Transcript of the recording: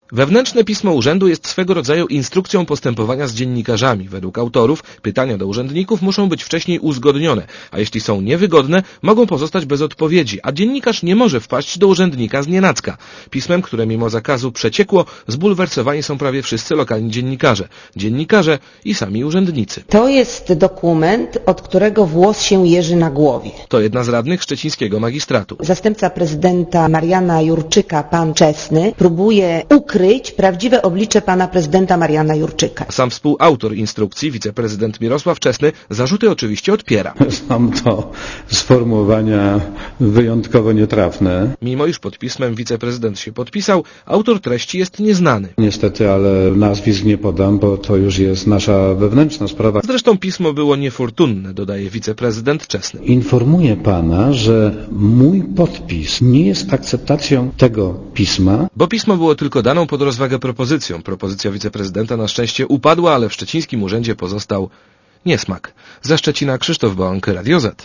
Wewnętrzne pismo urzędu jest swego rodzaju instrukcją postępowania z dziennikarzami. Według autorów pytania do urzędników muszą być wcześniej uzgodnione, a jeśli są niewygodne, mogą pozostać bez odpowiedzi, a dziennikarz nie może wpaść do urzędnika znienacka. Pismem, które mimo zakazu przeciekło, zbulwersowani są prawie wszyscy lokalni dziennikarze i sami urzędnicy. To jest dokument, od którego włos się jeży na głowie. To jedna z radnych szczecińskiego magistratu. Zastępca prezydenta Mariana Jurczyka, pan Czesny, próbuje ukryć prawdziwe oblicze pana prezydenta Mariana Jurczyka. Sam współautor instrukcji, wiceprezydent Mirosław Czesny, zarzuty oczywiście odpiera. Są to sformułowania wyjątkowo nietrafne. Mimo iż pod pismem wiceprezydent się podpisał, autor treści jest nieznany. Niestety, ale nazwisk nie podam, bo to już jest nasza wewnętrzna sprawa. Zresztą pismo było niefortunne, dodaje wiceprezydent Czesny. Informuję pana, że mój podpis nie jest akceptacją tego pisma. Bo pismo było tylko daną pod rozwagę propozycją. Propozycja wiceprezydenta na szczęście upadła, ale w szczecińskim urzędzie pozostał niesmak. Ze Szczecina Krzysztof Bałanka, Radio Z.